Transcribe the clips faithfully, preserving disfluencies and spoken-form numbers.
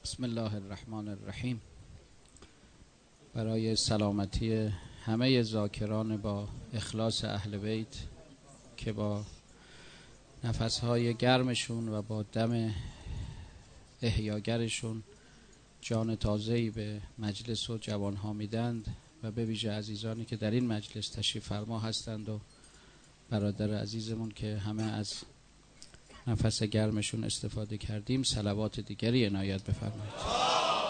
بسم الله الرحمن الرحیم. برای سلامتی همه ذاکران با اخلاص اهل بیت که با نفسهای گرمشون و با دم احیاگرشون جان تازه‌ای به مجلس و جوانها میدند و به ویژه عزیزانی که در این مجلس تشریف فرما هستند و برادر عزیزمون که همه از نفس گرمشون استفاده کردیم، صلوات دیگری عنایت بفرمایید.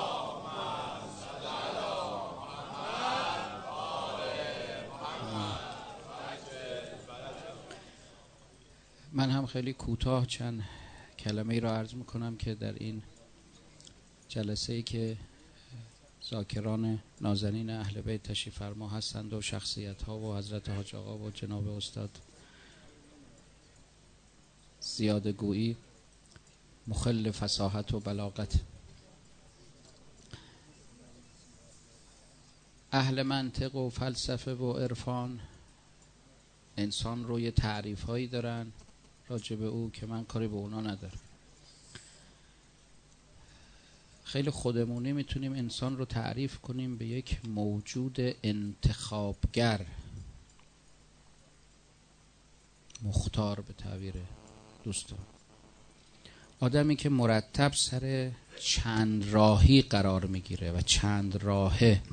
من هم خیلی کوتاه چند کلمه ای را عرض میکنم که در این جلسه ای که ذاکران نازنین اهل بیت تشریف فرما هستند و شخصیت ها و حضرت حاج آقا و جناب استاد زیاده گویی مخل فصاحت و بلاغت. اهل منطق و فلسفه و عرفان انسان رو یه تعریف هایی دارن راجع به او که من کاری به اونا ندارم. خیلی خودمونی میتونیم انسان رو تعریف کنیم به یک موجود انتخابگر، مختار به تعبیر دوستان، آدمی که مرتب سر چند راهی قرار میگیره و چند راهه.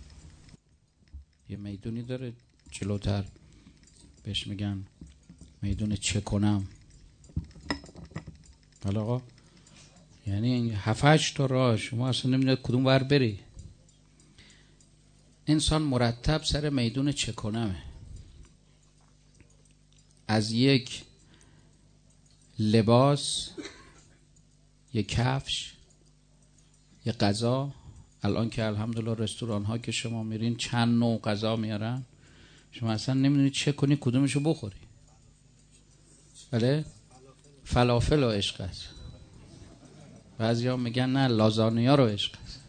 یه میدونی داره جلوتر بهش میگن میدون چه کنم. حالا آقا یعنی هفت هشت تا راه، شما اصلا نمیدونید کدوم ور بری. انسان مرتب سر میدون چه کنمه، از یک لباس، یک کفش، یک غذا. الان که الحمدلله رستوران ها که شما میرین چند نوع غذا میارن، شما اصلا نمیدونید چه کنی کدومشو بخوری. بله فلافل و عشق است، بعضی ها میگن نه لازانیا رو عشق است.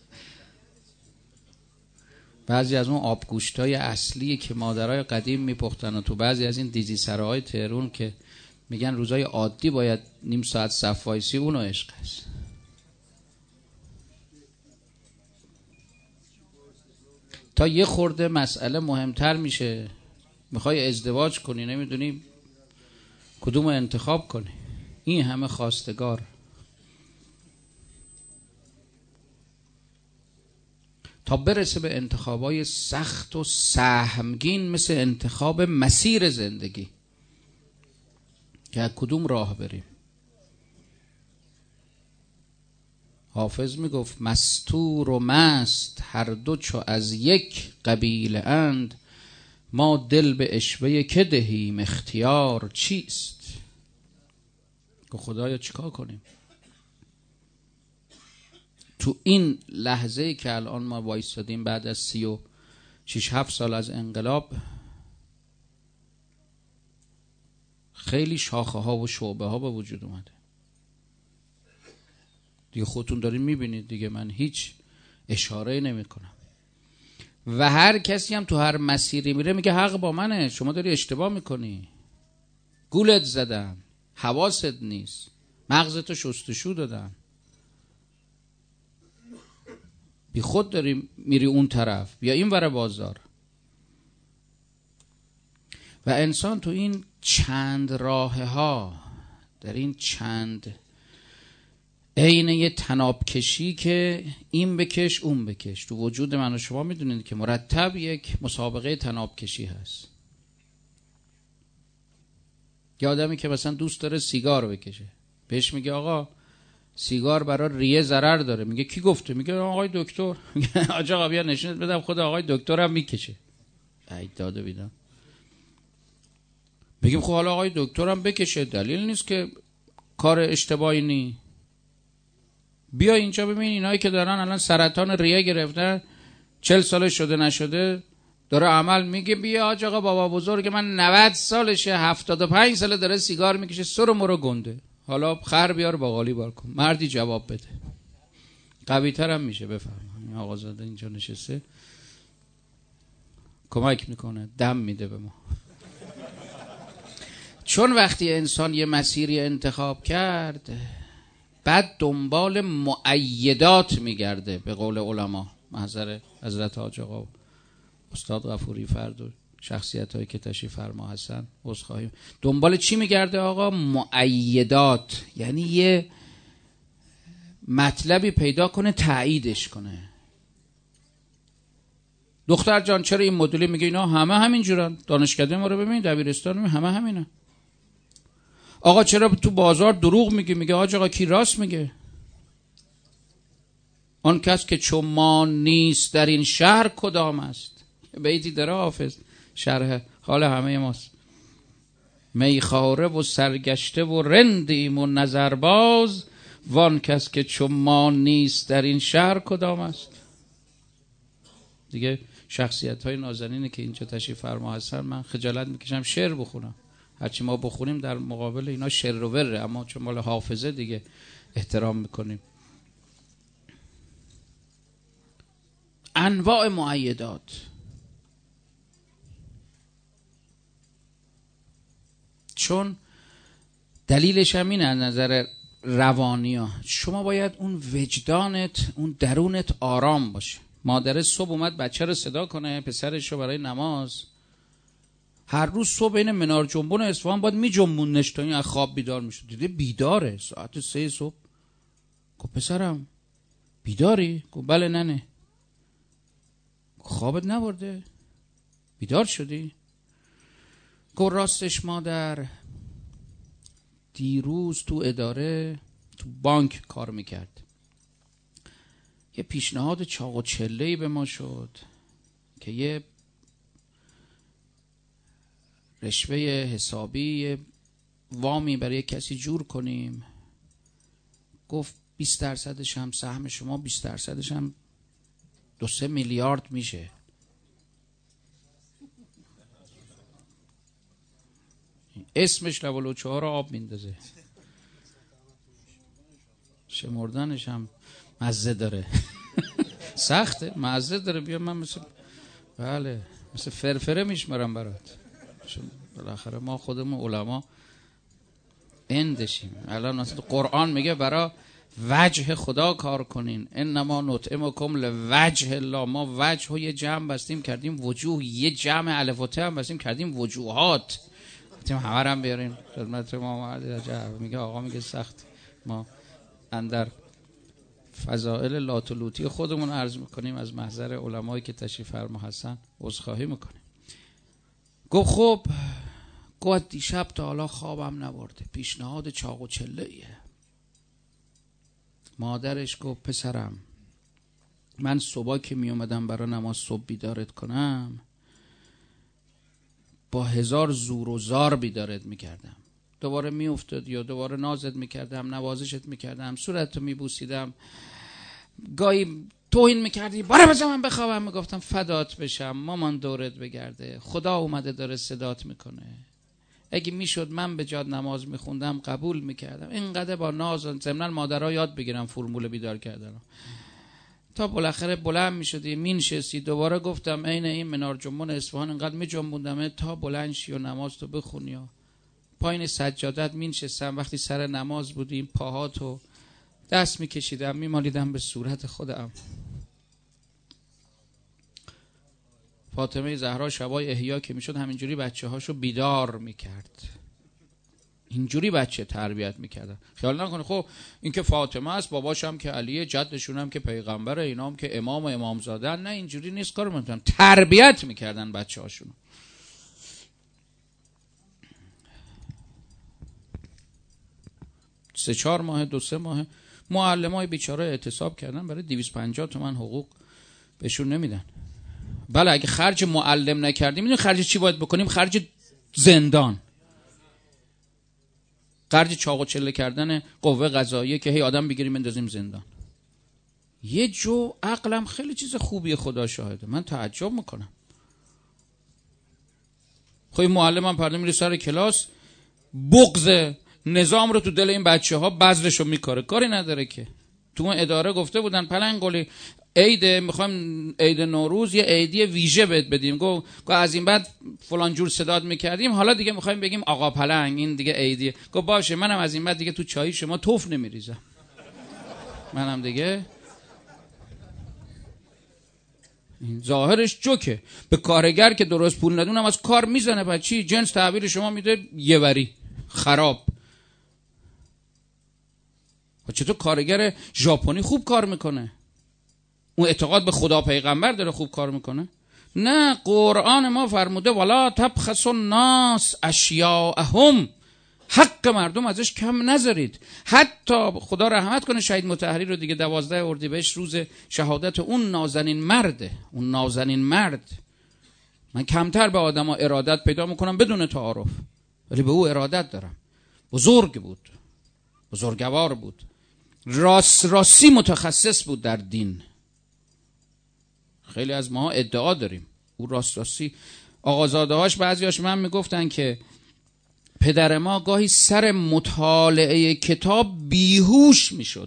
بعضی از اون آبگوشتای اصلی که مادرای قدیم میپختن و تو بعضی از این دیزی سراهای تهرون که میگن روزای عادی باید نیم ساعت صف وایسی، اونو عشق است. تا یه خورده مسئله مهمتر میشه، میخوای ازدواج کنی نمیدونی کدوم انتخاب کنی، این همه خواستگار. تا برسه به انتخابای سخت و سهمگین مثل انتخاب مسیر زندگی که از کدوم راه بریم. حافظ میگفت مستور و مست هر دو چو از یک قبیله اند، ما دل به عشوه که دهیم اختیار چیست. که خدایا چیکار کنیم تو این لحظه‌ای که الان ما وایستادیم بعد از سی و شش هفت سال از انقلاب؟ خیلی شاخه ها و شعبه ها به وجود اومده دیگه، خودتون دارین میبینید دیگه، من هیچ اشاره نمی کنم. و هر کسی هم تو هر مسیری میره میگه حق با منه، شما داری اشتباه میکنی، گولت زدن، حواست نیست، مغزتو شستشو دادن، بی خود داری میری اون طرف، بیا این ور بازار. و انسان تو این چند راه ها، در این چند عین یه تناب کشی که این بکش اون بکش، تو وجود من و شما میدونید که مرتب یک مسابقه تناب کشی هست. یه آدمی که مثلا دوست داره سیگار بکشه، بهش میگه آقا سیگار برای ریه ضرر داره، میگه کی گفته؟ میگه آقای دکتر. میگه آقا بیا نشونت بدم خود آقای دکترم میکشه. ای داده بیدم. بگیم خب حالا آقای دکترم بکشه، دلیل نیست که کار اشتباهی نی. بیا اینجا ببین اینایی که دارن الان سرطان ریه گرفتن، چل سال شده نشده داره عمل میگه بیا آج آقا بابا بزرگ من نود سالشه، هفتاد و پنج ساله داره سیگار میکشه، سر و مرو گنده، حالا خر بیار باقالی بار کن. مردی جواب بده، قوی تر هم میشه. بفرمایید آقا زاده اینجا نشسته کمک میکنه، دم میده به ما. چون وقتی انسان یه مسیری انتخاب کرد بعد دنبال مؤیدات میگرده. به قول علما، محضر حضرت حاج آقا استاد غفوری فرد و شخصیت هایی که تشریف فرما هستن، عذرخواهی، دنبال چی میگرده آقا؟ مؤیدات. یعنی یه مطلبی پیدا کنه تاییدش کنه. دختر جان چرا این مدلی؟ میگه اینا همه همین جورن، دانشکده ما رو ببین، دبیرستان رو همه همینه. آقا چرا تو بازار دروغ میگی؟ میگه آج آقا کی راست میگه؟ آن کس که چون ما نیست در این شهر کدام است. بیتی داره حافظ، شرح حال همه ماست. میخواره و سرگشته و رندیم و نظرباز، وان کس که چون ما نیست در این شهر کدام است. دیگه شخصیت های نازنینی که اینجا تشریف فرما هستن من خجالت میکشم شعر بخونم. هرچی ما بخونیم در مقابل اینا شعر و وره، اما چون مال حافظه دیگه احترام میکنیم. انواع مؤیدات. چون دلیلش هم اینه از نظر روانی ها، شما باید اون وجدانت، اون درونت آرام باشه. مادر صبح اومد بچه رو صدا کنه، پسرش رو برای نماز، هر روز صبح این منار جنبون اصفهان باید می جنبونش تا این از خواب بیدار میشه. دیده بیداره ساعت سه صبح. گفت پسرم بیداری؟ گفت بله ننه. خوابت نبرده؟ بیدار شدی؟ گفت راستش مادر، دیروز تو اداره تو بانک کار میکرد، یه پیشنهاد چاق و چله‌ای به ما شد که یه رشوه حسابی، یه وامی برای کسی جور کنیم. گفت بیست درصدش هم سهم شما، بیست درصدش هم دو سه میلیارد میشه. اسمش لولوچه ها رو آب میندازه، شمردنش هم مزه داره. سخته، مزه داره. بیا من مثل بله مثل فرفره میشمرم برات. بالاخره ما خودمون علما اندشیم. الان مثلا قرآن میگه برای وجه خدا کار کنین، انما نطعمکم لوجه الله. ما وجه رو یه جمع بستیم کردیم وجوه، یه جمع الف و ت هم بستیم کردیم وجوهات. گفتیم همه هم بیاریم خدمت ما. میگه آقا میگه سخت. ما اندر فضائل لاتولوتی خودمون عرض میکنیم، از محضر علمایی که تشریف فرما هستن عذرخواهی میکنیم. گفت خب، گفت دیشب تا حالا خوابم نبرده، پیشنهاد چاق و چله ایه. مادرش گفت پسرم، من صبح که می اومدم برای نماز صبح بیدارت کنم، با هزار زور و زار بیدارت میکردم. دوباره می افتاد یا دوباره نازت میکردم، نوازشت میکردم، صورتتو میبوسیدم، گاهی توهین میکردی باره بذار من بخوابم. میگفتم فدات بشم مامان دورت بگرده، خدا اومده داره صدات میکنه. اگه میشد من به جاد نماز میخوندم قبول میکردم. اینقدر با ناز، ضمن مادرها یاد بگیرم فرمول بیدار کردن. تا بالاخره بلند میشدی مینشستی. دوباره گفتم عین این منار جنبون اصفهان اینقدر میجنبوندم تا بلند شی و نماز تو بخونی. پایین سجادت مینشستم، وقتی سر نماز بودیم پاهاتو دست میکشیدم میمالیدم به صورت خودم. فاطمه زهرا شبای احیا که میشد همینجوری بچه هاشو بیدار میکرد، اینجوری بچه تربیت میکردن. خیال نکنه خب این که فاطمه است، باباش هم که علیه، جدشون هم که پیغمبره، اینا هم که امام و امامزاده. نه اینجوری نیست کار میکنن، تربیت میکردن بچه هاشون. سه چهار ماه دو سه ماه معلم های بیچاره اعتصاب کردن، برای دویست و پنجاه تومن حقوق بهشون نمیدن. بله اگه خرج معلم نکردیم، میدونی خرج چی باید بکنیم؟ خرج زندان، خرج چاق و چله کردن قوه قضاییه که هی آدم بگیریم اندازیم زندان. یه جو عقلم خیلی چیز خوبیه، خدا شاهده، من تعجب میکنم. خب این معلمم پرده میره سر کلاس، بغض نظام رو تو دل این بچه ها بذرشو میکاره، کاری نداره که. تو اون اداره گفته بودن پلنگولی عید میخوایم عید نوروز یه عیدی ویژه بهت بدیم. گو گو از این بعد فلان جور صدات میکردیم، حالا دیگه میخوایم بگیم آقا پلنگ، این دیگه عیدیه. گو باشه، منم از این بعد دیگه تو چای شما توف نمیریزم. منم دیگه این ظاهرش جوکه. به کارگر که درست پول ندونم از کار میزنه. بچی جنس تحویل شما میده یه وری خراب. و چطور کارگر ژاپنی خوب کار میکنه؟ اون اعتقاد به خدا پیغمبر داره خوب کار میکنه؟ نه، قرآن ما فرموده ولا تبخسوا الناس اشیاءهم، حق مردم ازش کم نذارید. حتی خدا رحمت کنه شهید مطهری رو دیگه، دوازده اردیبهشت روز شهادت اون نازنین مرده، اون نازنین مرد. من کمتر به آدما ارادت پیدا میکنم بدون تعارف، ولی به او ارادت دارم. بزرگ بود، بزرگوار بود، راست راستی متخصص بود در دین. خیلی از ما ادعا داریم او راست راستی. آقازاده هاش بعضیاش من میگفتن که پدر ما گاهی سر مطالعه کتاب بیهوش میشد.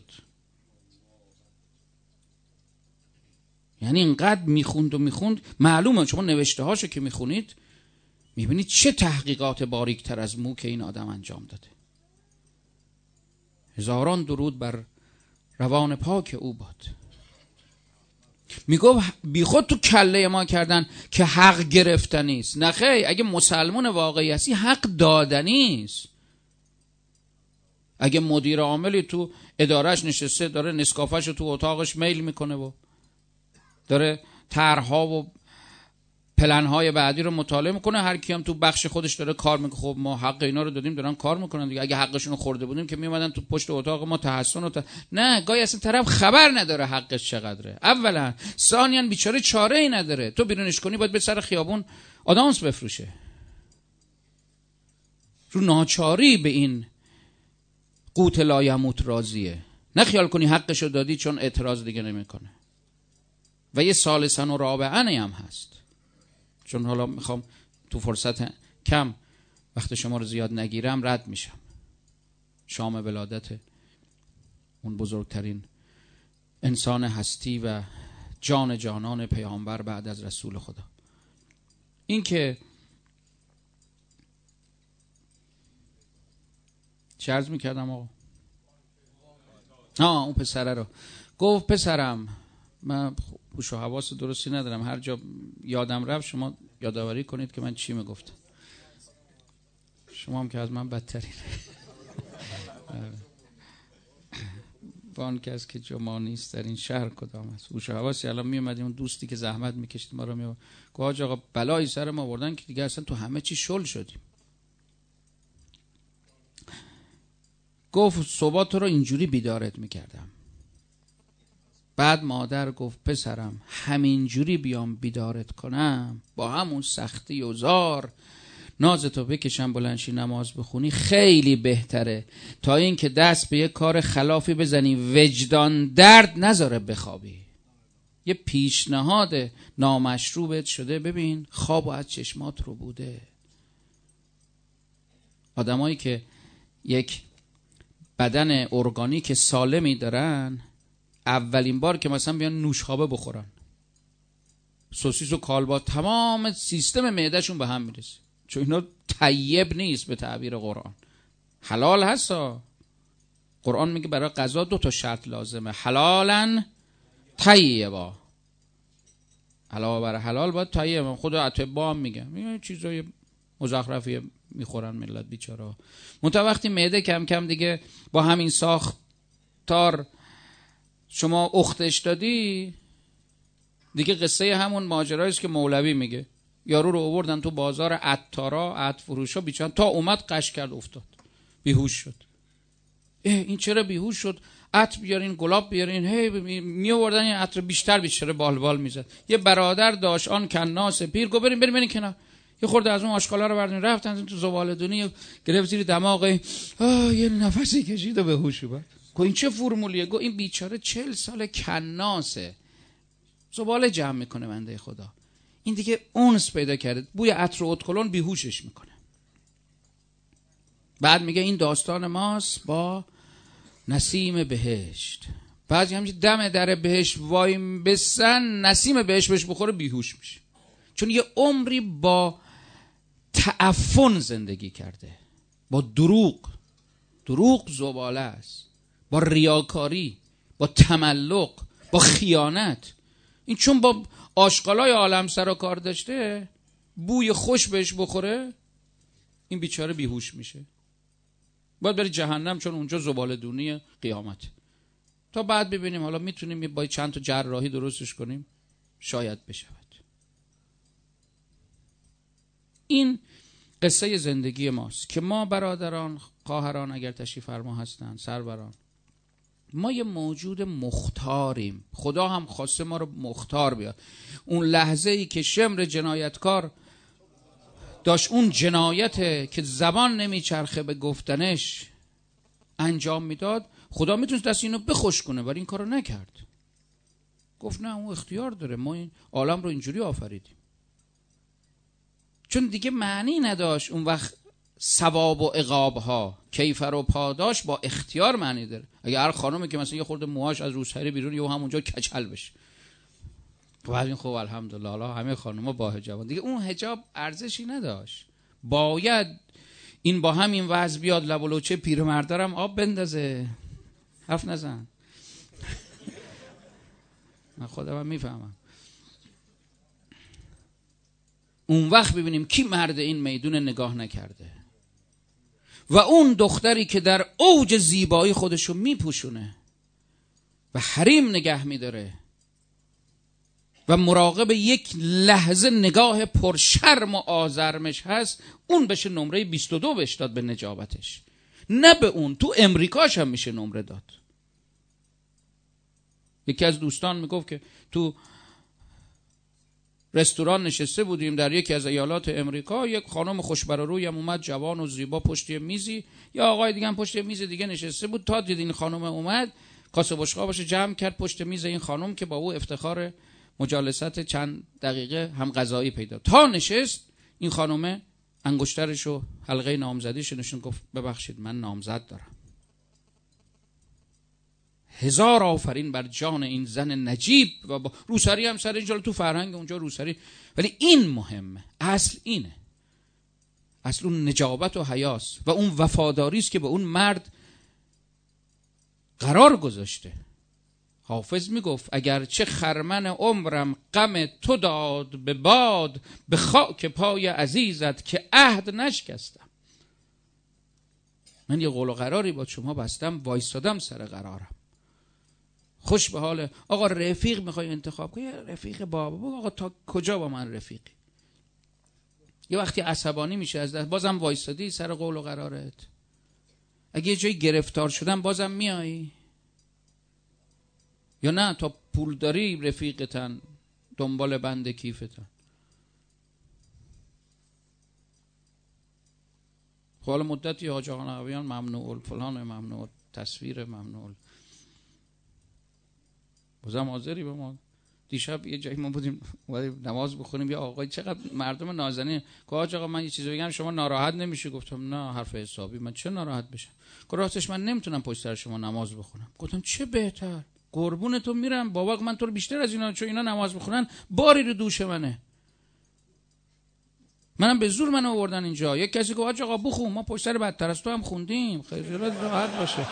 یعنی اینقدر میخوند و میخوند. معلومه شما نوشته هاشو که میخونید میبینید چه تحقیقات باریکتر از مو که این آدم انجام داده. هزاران درود بر روان پاک او باد. میگفت بی خود تو کله ما کردن که حق گرفتنی است. نه خیر، اگه مسلمان واقعی هستی حق دادنی است. اگه مدیر عاملی تو ادارهش نشسته داره نسکافه‌شو تو اتاقش میل میکنه و داره طرح‌ها و پلن‌های بعدی رو مطالعه میکنه، هر کی هم تو بخش خودش داره کار میکنه. خب ما حق اینا رو دادیم دارن کار میکنن دیگه. اگه حقشون رو خورده بودیم که میومدن تو پشت اتاق ما تحسن و ت... نه، گاهی اصلا طرف خبر نداره حقش چقدره. اولا، ثانیاً بیچاره چاره ای نداره. تو بیرونش کنی باید به سر خیابون آدامس بفروشه. رو ناچاری به این قوت لایموت راضیه. نه خیال کنی حقش رو دادی چون اعتراض دیگه نمیکنه. و یه ثالثاً و رابعاً هم هست. چون حالا میخوام تو فرصت کم وقت شما رو زیاد نگیرم رد میشم. شام ولادت اون بزرگترین انسان هستی و جان جانان پیامبر بعد از رسول خدا. این که چه عرض میکردم آقا؟ آه اون پسره رو گفت پسرم من هوش و حواس درستی ندارم، هر جا یادم رفت شما یادآوری کنید که من چی میگفتم. شما هم که از من بدترین. وان کس که جمع نیست در این شهر کدام است. هوش و حواسی الان میومدیم، اون دوستی که زحمت میکشید ما رو میو گفت آقا بلایی سر ما آوردن که دیگه اصلا تو همه چی شل شدیم. گفت صبح تو رو اینجوری بیدارت میکردم. بعد مادر گفت پسرم همینجوری بیام بیدارت کنم با همون سختی و زار نازتو بکشم بلنشی نماز بخونی خیلی بهتره تا این که دست به یه کار خلافی بزنی وجدان درد نذاره بخوابی. یه پیشنهاد نامشروع شده. ببین خواب از چشمات رو بوده. آدمایی که یک بدن ارگانیک سالمی دارن اولین بار که مثلا بیان نوشابه بخورن، سوسیس و کالبا، تمام سیستم معدهشون به هم میرسه، چون اینا طیب نیست به تعبیر قرآن. حلال هستا. قرآن میگه برای غذا دو تا شرط لازمه، حلالاً طیبا. علاوه بر حلال باید طیب. خود اطباء هم میگن این چیزای مزخرفی میخورن ملت بیچاره. منتها وقتی معده کم کم دیگه با همین ساختار شما اختش دادی دیگه، قصه همون ماجرایی است که مولوی میگه. یارو رو آوردن تو بازار عطارا، عطر فروشا، بیچاره تا اومد قش کرد افتاد بیهوش شد. اه این چرا بیهوش شد؟ عطر بیارین، گلاب بیارین، هی می آوردن این عطر بیشتر بیشتر بال بال میزد. یه برادر داشت آن کناس پیر گفت بریم بریم بریم کنار، یه خورده از اون آشغالا رو بردین رفتن تو زباله‌دونی، گرفت زیر دماغ، آه یه نفسی کشید و به هوش اومد. گفت این چه فرمولیه؟ گفت این بیچاره چهل سال کناسه، زباله جمع میکنه بنده خدا. این دیگه اونس پیدا کرده، بوی عطر و ادکلون بیهوشش میکنه. بعد میگه این داستان ماست با نسیم بهشت. بعضی همچنین دم در بهشت وایم بسن، نسیم بهشت بهش بخوره بیهوش میشه، چون یه عمری با تعفن زندگی کرده، با دروغ. دروغ زباله است. با ریاکاری، با تملق، با خیانت. این چون با آشغالای عالم سر و کار داشته، بوی خوش بهش بخوره، این بیچاره بیهوش میشه، باید بری جهنم، چون اونجا زباله دونی قیامت. تا بعد ببینیم حالا میتونیم با چند تا جراحی درستش کنیم، شاید بشود. این قصه زندگی ماست که ما برادران، خواهران، اگر تشریف فرما هستند، سروران، ما یه موجود مختاریم. خدا هم خواسته ما رو مختار بیاد. اون لحظه ای که شمر جنایتکار داشت اون جنایت که زبان نمیچرخه به گفتنش انجام میداد، خدا میتونست دست اینو بخوش کنه، ولی این کارو نکرد. گفت نه، اون اختیار داره، ما این عالم رو اینجوری آفریدیم. چون دیگه معنی نداشت اون وقت ثواب و عقاب ها، کیفر و پاداش با اختیار معنی داره. اگه هر خانومی که مثلا یه خورده موهاش از روسری بیرون، یهو همونجا کچل بشه، بعد این خب الحمدلله حالا همه خانوما با حجاب، دیگه اون حجاب ارزشی نداشت. باید این با همین وضع بیاد لب و لوچه پیرمردارم آب بندازه. حرف نزن. من خودم هم میفهمم. اون وقت ببینیم کی مرد این میدون نگاه نکرده، و اون دختری که در اوج زیبایی خودشو میپوشونه و حریم نگه میداره و مراقب یک لحظه نگاه پرشرم و آزرمش هست، اون بشه نمره بیست و دو بهش داد به نجابتش، نه به اون. تو امریکاش هم میشه نمره داد. یکی از دوستان میگفت که تو رستوران نشسته بودیم در یکی از ایالات امریکا، یک خانم خوشبراروی هم اومد، جوان و زیبا، پشت میزی. یا آقای دیگه هم پشت میز دیگه نشسته بود. تا دید این خانم اومد، کاسه بشقابش جمع کرد پشت میز این خانم که با او افتخار مجالست چند دقیقه هم غذایی پیدا. تا نشست، این خانم انگشترشو حلقه نامزدیش نشون، گفت ببخشید من نامزد دارم. هزار آفرین بر جان این زن نجیب. و با روسری هم سر اینجا، تو فرهنگ اونجا روسری، ولی این مهمه. اصل اینه، اصل اون نجابت و حیاس و اون وفاداری است که به اون مرد قرار گذاشته. حافظ میگفت اگر چه خرمن عمرم غم تو داد به باد، به خاک پای عزیزت که عهد نشکستم. من یه قول و قراری با شما بستم، وایستادم سر قرارم. خوش به حال. آقا رفیق میخوای انتخاب کنی، رفیق بابا، آقا تا کجا با من رفیقی؟ یه وقتی عصبانی میشه از دست، بازم وایستادی سر قول و قرارت. اگه یه جایی گرفتار شدم بازم میایی؟ یا نه تا پول داری رفیقتن، دنبال بند کیفتن؟ خب حالا مدتی حاج آقا نقویان ممنوع فلان، ممنوع تصویر، ممنوع. بازم حاضری به ما؟ دیشب یه جایی ما بودیم نماز بخونیم، یه آقای چقدر مردم نازنین، که حاج آقا من یه چیزی بگم شما ناراحت نمیشی؟ گفتم نه، حرف حسابی، من چه ناراحت بشم؟ که راستش من نمیتونم پشت سر شما نماز بخونم. گفتم چه بهتر، قربون تو میرم بابا، من تو رو بیشتر از اینا، چون اینا نماز بخونن باری رو دوش منه، منم به زور منو آوردن اینجا. یک کسی گفت آقا بخون، ما پشت سر بدتر از تو هم خوندیم، خیلی راحت باشه.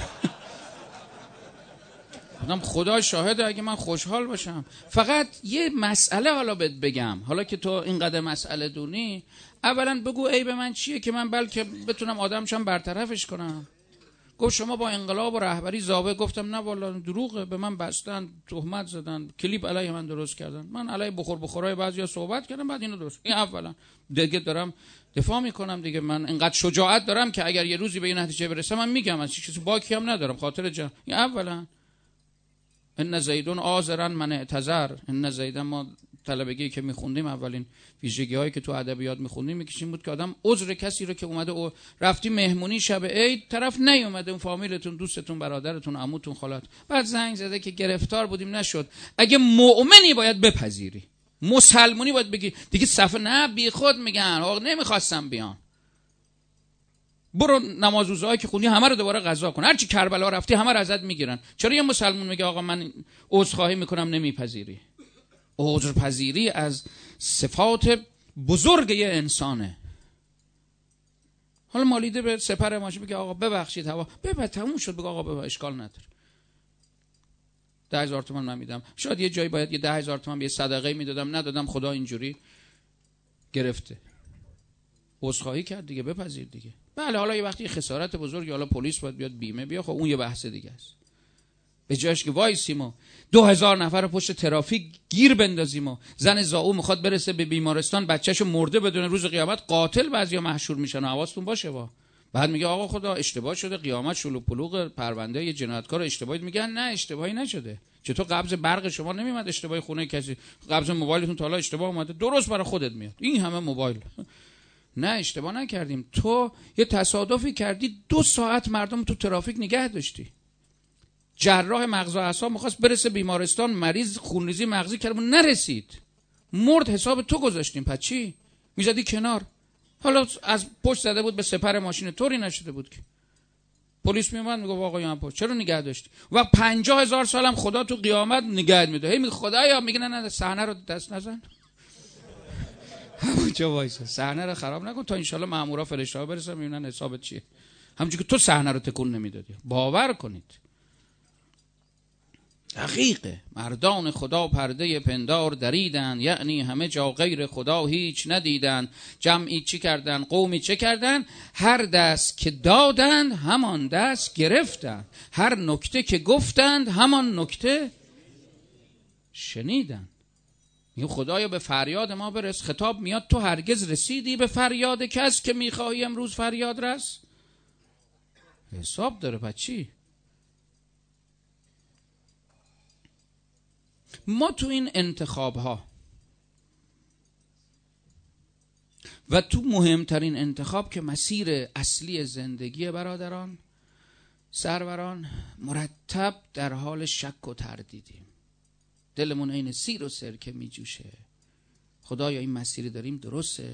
گفتم خدا شاهده اگه من خوشحال باشم. فقط یه مسئله حالا بهت بگم، حالا که تو اینقدر مسئله دونی، اولا بگو عیب من چیه که من بلکه بتونم آدمشم برطرفش کنم. گفت شما با انقلاب و رهبری ضابط. گفتم نه والا دروغه، به من بستن، تهمت زدن، کلیپ علیه من درست کردن، من علیه بخور بخورای بعضیا صحبت کردم، بعد اینو درست. این اولا دیگه دارم دفاع میکنم دیگه، من انقدر شجاعت دارم که اگر یه روزی به این نتیجه برسم من میگم، از چیزی باکی هم ندارم، خاطر جان. این اولا. ان زیدون آذرا من اعتذر. ان زیدن، ما طلبگی که میخوندیم اولین ویژگی هایی که تو ادبیات میخوندیم میکشیم بود که آدم عذر کسی رو که اومده او رفتی مهمونی شب عید، طرف نیومده، اون فامیلتون، دوستتون، برادرتون، عموتون، خالات، بعد زنگ زده که گرفتار بودیم نشد. اگه مؤمنی باید بپذیری، مسلمونی باید بگی دیگه صفه نه بی خود میگن آقا نمیخواستم بیان، برو نماز روزایی که خوندی همه رو دوباره قضا کن، هرچی کربلا رفتی همه رو ازت میگیرن. چرا یه مسلمان میگه آقا من عذرخواهی میکنم نمیپذیری؟ عذرپذیری از صفات بزرگ یه انسانه. حالا مالیده به سپر ماشین بگه آقا ببخشید هوا ببخشید تموم شد، بگه آقا ببخشید اشکال نداره. ده هزار تومان من میدم. شاید یه جایی باید یه ده هزار تومان به صدقه میدادم، ندادم، خدا اینجوری گرفته. عذرخواهی کرد دیگه، بپذیر دیگه. بله حالا یه وقتی خسارت بزرگی، حالا پلیس باید بیاد بیمه بیا، خب اون یه بحث دیگه است. به جاش که وایسیم و دو هزار نفر پشت ترافیک گیر بندازیم و زن زائو میخواد برسه به بیمارستان بچه‌شو مرده بدون روز قیامت قاتل بعضیا محشور میشن. حواستون باشه وا. بعد میگه آقا خدا اشتباه شده، قیامت شلوغ پلوغ، پرونده یه جنایتکار اشتباهی. میگن نه اشتباهی نشده. چطور قبض برق شما نمیومد اشتباهی خونه کسی، قبض موبایلتون تا حالا اشتباه اومده، درست برای خودت میاد. این همه موبایل نه اشتباه نکردیم، تو یه تصادفی کردی، دو ساعت مردم تو ترافیک نگه داشتی. جراح مغز و اعصاب می‌خواست برسه بیمارستان، مریض خونریزی مغزی کرد نرسید، مرد، حساب تو گذاشتیم. پس چی میزدی کنار؟ حالا از پشت زده بود به سپر ماشین، طوری نشده بود که پلیس میومد میگه آقا یان پشت چرا نگه داشتی؟ و پنجاه هزار سالم خدا تو قیامت نگه میده. هی میگه خدایا، میگه نه نه صحنه رو دست نزن، همونجا وایسا، صحنه رو خراب نکن تا انشالله مامورا فرشته‌ها برسن میبینن حسابت چیه. همونجوری که تو صحنه رو تکون نمیدادی. باور کنید دقیقه. مردان خدا پرده پندار دریدن، یعنی همه جا غیر خدا هیچ ندیدن. جمعی چی کردن، قومی چه کردن، هر دست که دادند همان دست گرفتند، هر نکته که گفتند همان نکته شنیدن. میگه خدایا به فریاد ما برس. خطاب میاد تو هرگز رسیدی به فریاد کس که میخواهی امروز فریاد رس؟ حساب داره. پس چی؟ ما تو این انتخاب ها و تو مهمترین انتخاب که مسیر اصلی زندگی برادران سروران، مرتب در حال شک و تردیدیم. دلمون این سیر و سرکه می جوشه. خدایا این مسیری داریم درسته؟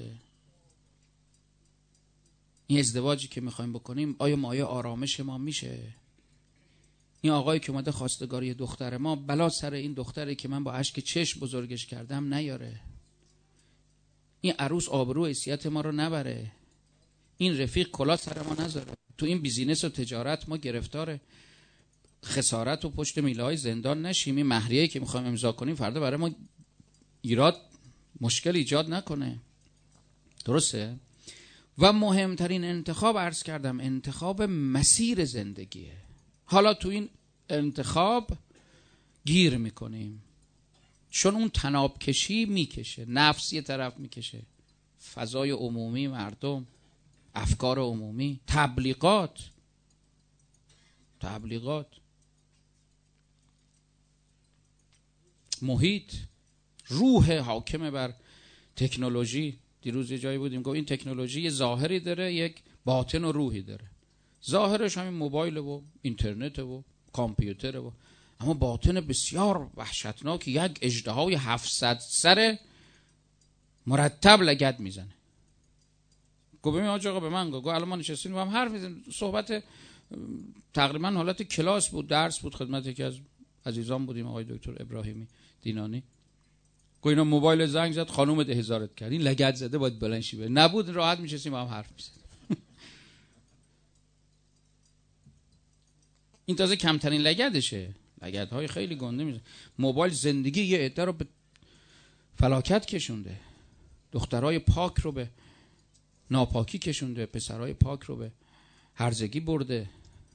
این ازدواجی که میخوایم بکنیم آیا مایه آرامش ما میشه؟ این آقایی که اومده خواستگاری دختر ما، بلا سر این دختری که من با اشک چشم بزرگش کردم نیاره. این عروس آبرو حیثیت ما رو نبره. این رفیق کلاه سر ما نذاره. تو این بیزینس و تجارت ما گرفتار خسارت و پشت میله های زندان نشیم. این مهریه‌ای که میخوایم امضا کنیم فردا برای ما ایراد مشکل ایجاد نکنه. درسته؟ و مهمترین انتخاب عرض کردم انتخاب مسیر زندگیه. حالا تو این انتخاب گیر میکنیم، چون اون تناب کشی میکشه، نفس یه طرف میکشه، فضای عمومی، مردم، افکار عمومی، تبلیغات تبلیغات محیط، روح حاکم بر تکنولوژی. دیروز یه جایی بودیم گفت این تکنولوژی یه ظاهری داره، یک باطن و روحی داره. ظاهرش همین موبایل و اینترنت و کامپیوتر و، اما باطن بسیار وحشتناک، یک اژدهای هفتصد سر مرتب لگد میزنه. گفت ببین آقا آقا به من گفت الان ما نشستیم با هم حرف میزنیم، صحبت تقریبا حالت کلاس بود، درس بود، خدمت یکی از عزیزان بودیم، آقای دکتر ابراهیمی دینانی. گفت اینا موبایل زنگ زد خانم ده هزارت کرد، این لگد زده باید بلند شی بره. نبود راحت میشستیم با هم حرف میزدیم. این تازه کمترین لگدشه، لگدهای خیلی گنده میشه. موبایل زندگی یه عده رو به فلاکت کشونده، دخترای پاک رو به ناپاکی کشونده، پسرای پاک رو به هرزگی برده.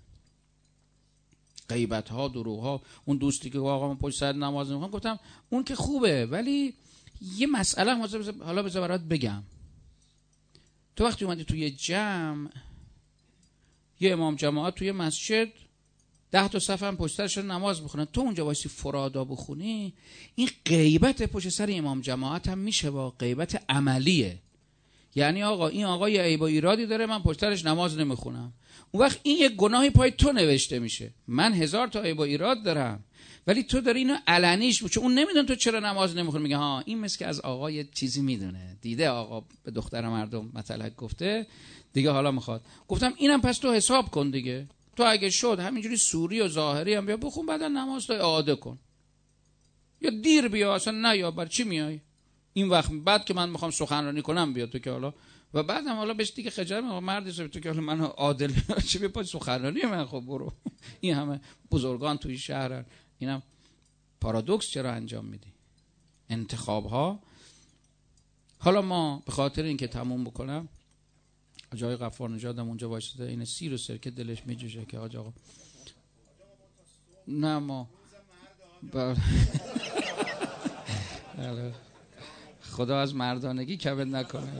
غیبت ها، دروغ ها. اون دوستی که آقا من پشت سر نماز نمیخوام، گفتم اون که خوبه، ولی یه مسئله حالا بذار برات بگم. تو وقتی اومدی توی جمع، یه امام جماعت توی مسجد ده تا صف هم پشت سرش نماز بخونن، تو اونجا وایسی فرادا بخونی، این غیبت پشت سر امام جماعت هم میشه با غیبت عملیه. یعنی آقا این آقا یه عیب و ایرادی داره، من پشت سرش نماز نمیخونم. اون وقت این یه گناهی پای تو نوشته میشه. من هزار تا عیب و ایراد دارم، ولی تو داری اینو علنیش، چون اون نمیدونه تو چرا نماز نمیخونی. میگه ها این مثل که از آقا یه چیزی میدونه، دیده آقا به دختر مردم مطلق گفته دیگه، حالا میخواد. گفتم اینم پس تو حساب کن دیگه. تو اگه شد همینجوری سوری و ظاهری هم بیا بخون، بعدا نماز تو اعاده کن، یا دیر بیا اصلا نه، یا بر چی میای این وقت بعد که من میخوام سخنرانی کنم بیا تو که حالا، و بعدم حالا بهش دیگه خجالت میگم مردی تو که حالا من عادل چه بیا پای سخنرانی من، خب برو. این همه بزرگان توی شهرن، اینم پارادوکس چرا انجام میدی؟ انتخاب ها. حالا ما به خاطر اینکه تموم بکنم، جای غفار نژادم اونجا وایساده، این سیر و سرکه دلش میجوشه که آج آقا نه ما بله خدا از مردانگی کبد نکنه.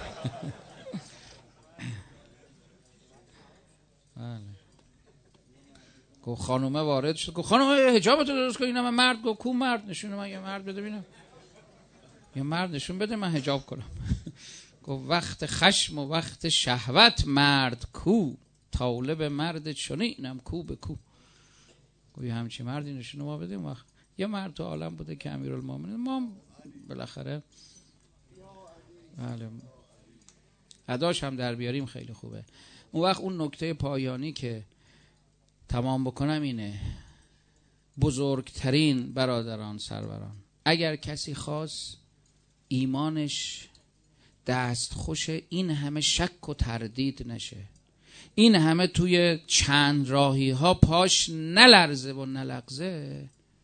بله گفت خانومه وارد شد، گفت خانومه حجابتو درست کن. اینم مرد گفت کو مرد؟ نشون من یه مرد بده ببینم، یه مرد نشون بده من حجاب کنم. گفت وقت خشم و وقت شهوت مرد کو، طالب مرد چنینم کو به کو. گفت یه همچین مردی نشون ما بده. وقت یه مرد تو عالم بوده که امیرالمومنین، ما بالاخره بله اداش هم در بیاریم خیلی خوبه. اون وقت اون نکته پایانی که تمام بکنم اینه، بزرگترین برادران سروران، اگر کسی خواست ایمانش دست خوش این همه شک و تردید نشه، این همه توی چند راهی ها پاش نلرزه و نلغزه،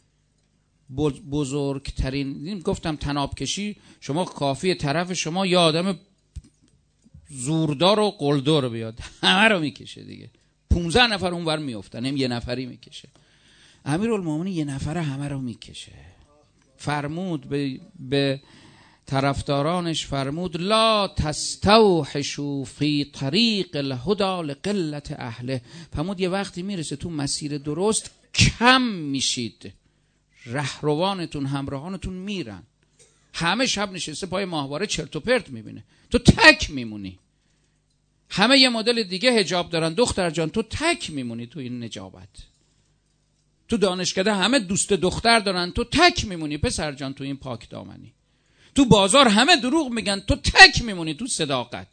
بزرگترین گفتم تناب کشی، شما کافی طرف شما یه آدم زوردار و قلدر بیاد همه رو میکشه دیگه، پونزده نفر اونور میافتن، هم یه نفری میکشه. امیرالمومنین یه نفر همه رو میکشه. فرمود به, به طرفدارانش فرمود لا تستوحشوا فی طریق الهدى لقلت اهله. فرمود یه وقتی میرسه تو مسیر درست کم میشید، رهروانتون همراهانتون میرن، همه شب نشسته پای ماهواره چرت و پرت میبینه، تو تک میمونی. همه یه مدل دیگه حجاب دارن، دختر جان تو تک میمونی تو این نجابت. تو دانشکده همه دوست دختر دارن، تو تک میمونی پسر جان تو این پاک دامنی. تو بازار همه دروغ میگن، تو تک میمونی تو صداقت.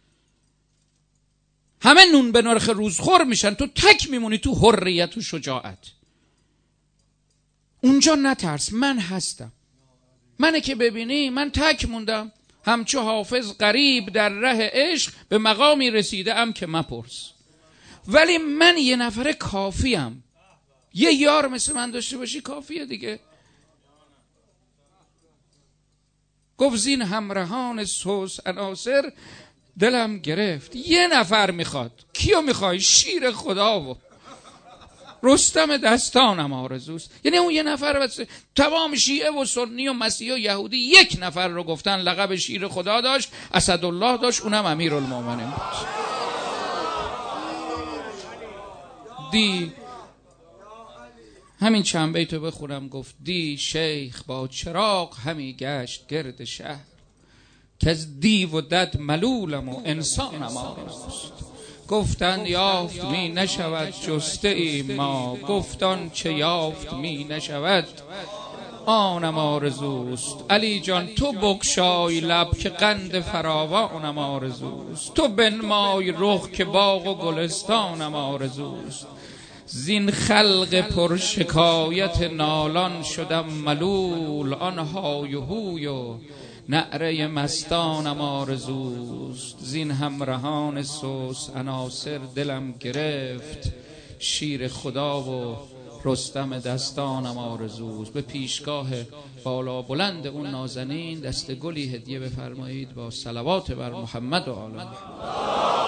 همه نون به نرخ روزخور میشن، تو تک میمونی تو حریت و شجاعت. اونجا نترس، من هستم. منه که ببینی من تک موندم، همچو حافظ غریب در ره عشق، به مقامی رسیده ام که مپرس. ولی من یه نفر کافیم، یه یار مثل من داشته باشی کافیه دیگه. گفت زین همراهان سوس عناصر دلم گرفت. یه نفر میخواد، کیو میخوای؟ شیر خدا و رستم دستانم آرزوست. یعنی اون یه نفر بس. تمام شیعه و سنی و مسیحی و یهودی یک نفر رو گفتن لقب شیر خدا داشت، اسدالله داشت، اونم امیرالمومنین بود. دی همین چند بیتو بخونم. گفت دی شیخ با چراغ همی گشت گرد شهر، که از دیو و دد ملولم و انسانم آرزوست. گفتن یافت می نشود جسته ای ما، گفتان چه یافت می نشود آنم آرزوست. علی جان تو بگشای لب که قند فراوانم آرزوست. تو بنمای رخ که باغ و گلستانم آرزوست. زین خلق پر شکایت نالان شدم ملول، آن های و هوی و نعره مستانم آرزوست. زین همراهان سوس عناصر دلم گرفت، شیر خدا و رستم دستانم آرزوست. به پیشگاه بالا بلند اون نازنین دست گلی هدیه بفرمایید با صلوات بر محمد و آل محمد.